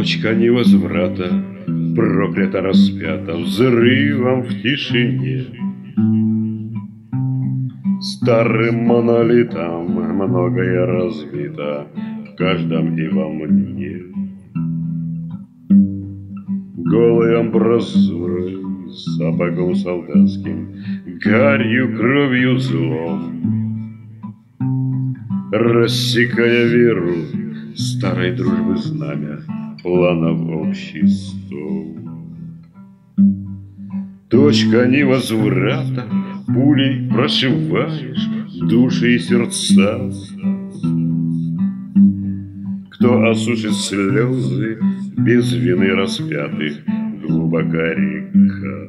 Точка невозврата проклята, распята взрывом в тишине. Старым монолитом многое разбито в каждом и во мне. Голые амбразуры сапогом солдатским, гарью, кровью, злом, рассекая веру старой дружбы знамя, планов общий стол. Точка невозврата, пулей прошиваешь души и сердца. Кто осушит слезы без вины распятых, глубока река.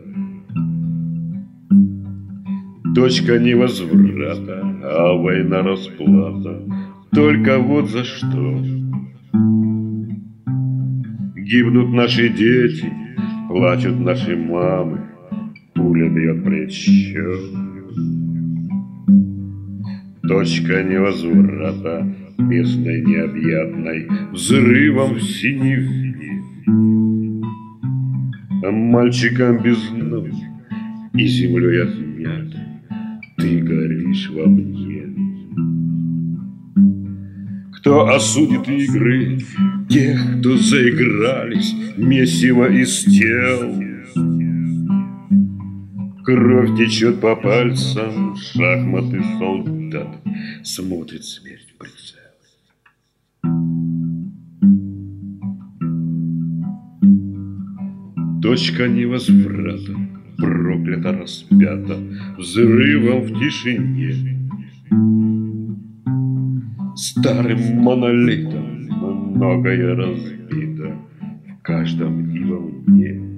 Точка невозврата, а война расплата. Только вот за что гибнут наши дети, плачут наши мамы, пуля бьет плечо. Точка невозврата, бездной необъятной, взрывом в синеве. Мальчикам без ног и землей отнятой ты горишь во мне. Кто осудит игры тех, кто заигрались, месиво из тел? Кровь течет по пальцам, шахматы солдат смотрит смерть в прицел. Точка невозврата проклята, распята взрывом в тишине. Старым монолитом многое разбито в каждом и во мне.